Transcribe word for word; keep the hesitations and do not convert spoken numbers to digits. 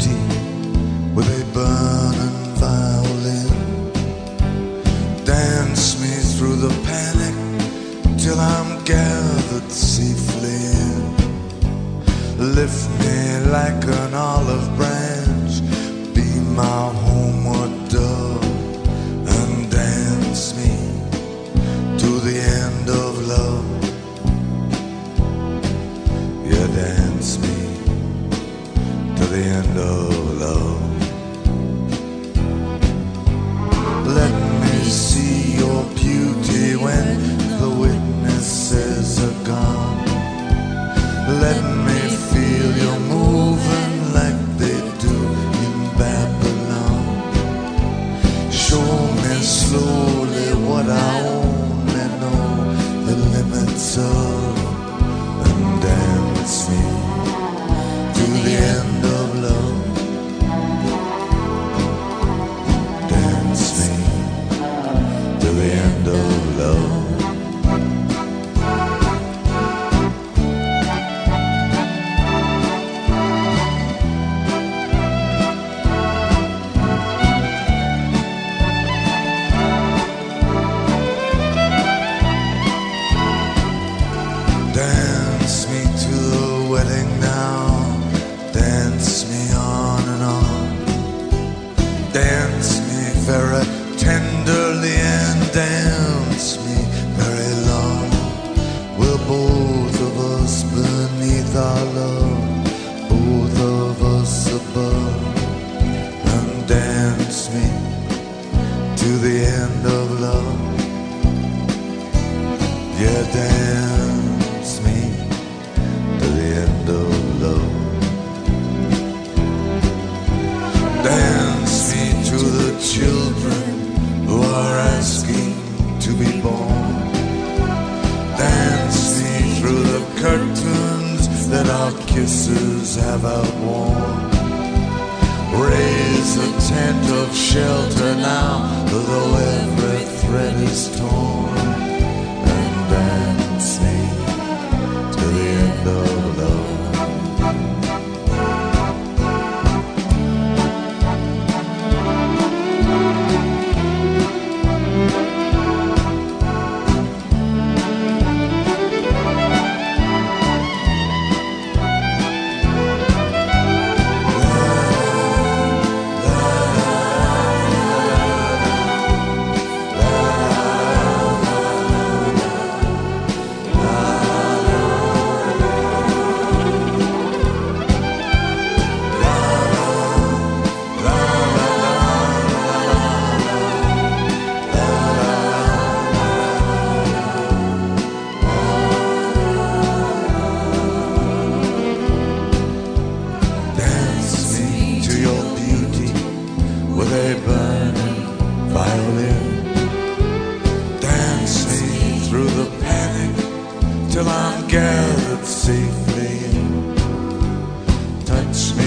beauty with a burning violin. Dance me through the panic till I'm gathered safely in. Lift me like an olive branch, be my homeward dove, and dance me to the end of love. Yeah, dance me to the end of love. Let me see your beauty when the witnesses are gone. Let me feel you moving like they do in Babylon. Show me slowly what I only know the limits of, and dance me to the end of love. Dance me to the end of love. Dance me to the wedding now. Dance me on and on. Dance me very tenderly and dance me very long. We're both of us beneath our love, both of us above, and dance me to the end of love. Yeah, dance me to the end of love. Dance me to the children who are asking to be born. Dance me through the curtains that our kisses have outworn. Raise a tent of shelter now, though every thread is torn, and dance me to the end of love. A burning violin. Dance me through the panic till I'm gathered safely in. Touch me